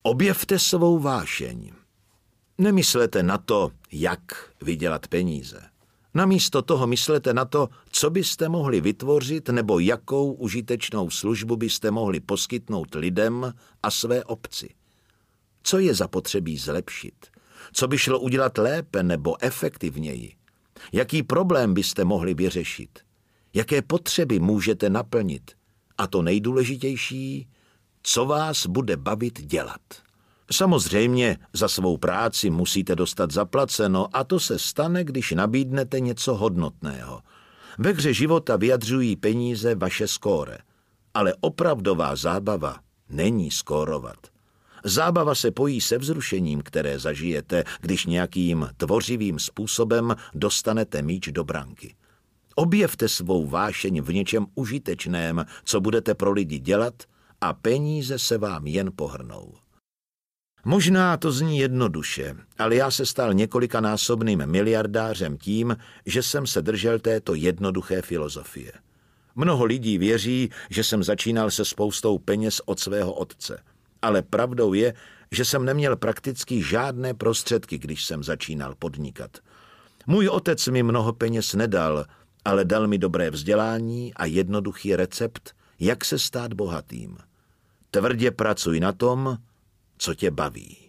Objevte svou vášeň. Nemyslete na to, jak vydělat peníze. Namísto toho myslete na to, co byste mohli vytvořit nebo jakou užitečnou službu byste mohli poskytnout lidem a své obci. Co je zapotřebí zlepšit? Co by šlo udělat lépe nebo efektivněji? Jaký problém byste mohli vyřešit? Jaké potřeby můžete naplnit? A to nejdůležitější, co vás bude bavit dělat. Samozřejmě za svou práci musíte dostat zaplaceno a to se stane, když nabídnete něco hodnotného. Ve hře života vyjadřují peníze vaše skóre, ale opravdová zábava není skórovat. Zábava se pojí se vzrušením, které zažijete, když nějakým tvořivým způsobem dostanete míč do branky. Objevte svou vášeň v něčem užitečném, co budete pro lidi dělat, a peníze se vám jen pohrnou. Možná to zní jednoduše, ale já se stal několikanásobným miliardářem tím, že jsem se držel této jednoduché filozofie. Mnoho lidí věří, že jsem začínal se spoustou peněz od svého otce, ale pravdou je, že jsem neměl prakticky žádné prostředky, když jsem začínal podnikat. Můj otec mi mnoho peněz nedal, ale dal mi dobré vzdělání a jednoduchý recept, jak se stát bohatým. Tvrdě pracuj na tom, co tě baví.